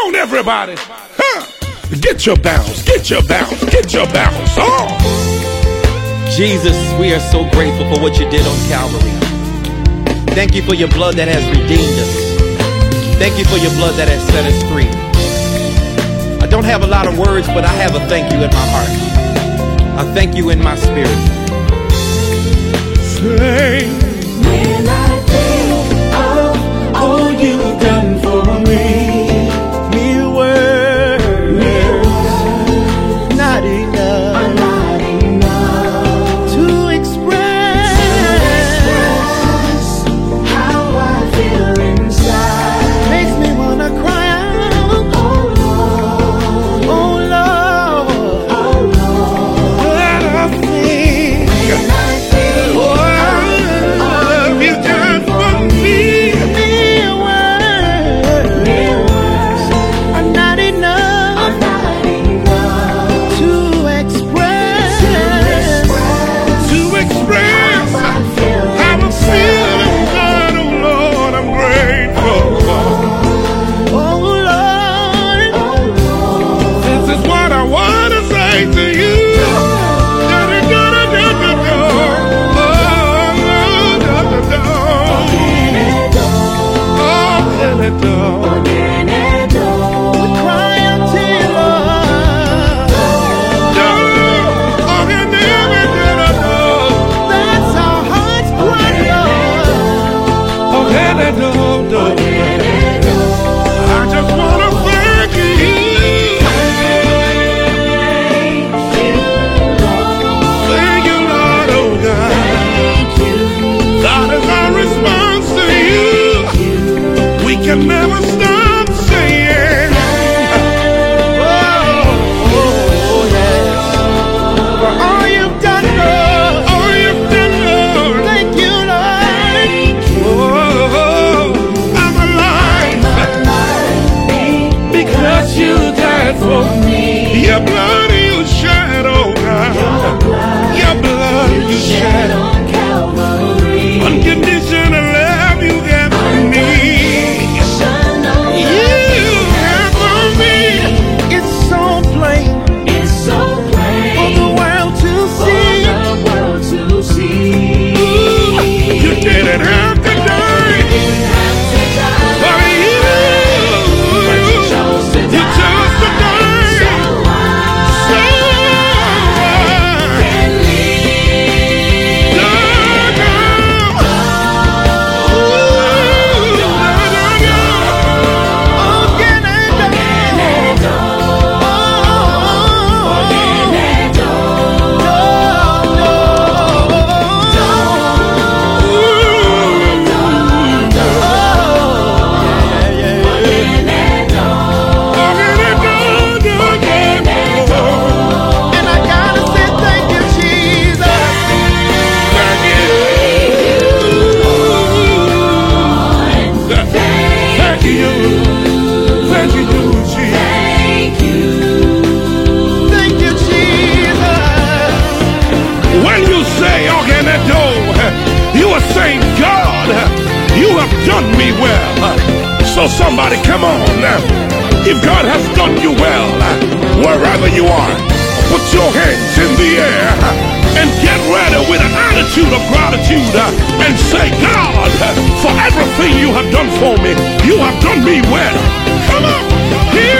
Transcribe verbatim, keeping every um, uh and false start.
on, everybody. Huh. Get your bounce, get your bounce, get your bounce on. Jesus, we are so grateful for what you did on Calvary. Thank you for your blood that has redeemed us. Thank you for your blood that has set us free. I don't have a lot of words, but I have a thank you in my heart. I thank you in my spirit. Say, when I think of all you've done for me, mere words, mere words, not enough, are not enough to express, to express how I feel inside. makes me wanna cry out. Oh Lord, Oh Lord, oh Lord, what I think, when I think oh, love you done for me. mere words, mere words are not enough are not enough to express, to express To express how I feel how I'm inside. feeling, God, oh Lord, I'm grateful. oh Lord, Oh Lord, This is what I want to say to you. Da-da-da-da-da-da-da. Oh, da-da-da. Oh, da-da-da. we cry out to you, Lord. Oh, da-da-da-da-da-da. That's our heart's cry, Lord. Oh, da-da-da-da-da. I just want to thank you. Thank you, Lord, oh God. That is our response to you. We can never stop saying, Oh, oh, yes. For all you've done, Lord. oh, you've done, Lord. Thank you, Lord. Oh, I'm alive because you died for me. Your blood you shed, oh God. Your blood you shed. Unconditional love you got for me. You have for me. It's so plain for the world to see. Ooh, you didn't have to die for you. You chose to die. So And I gotta say thank you, Jesus. Thank you. Thank you, Jesus. Thank you, Jesus. When you say Organedo, you are saying, God, you have done me well. So somebody come on. If God has done you well, wherever you are, put your hands in the air and get ready with an attitude of gratitude and say, God, for everything you have done for me, you have done me well. Come on. Here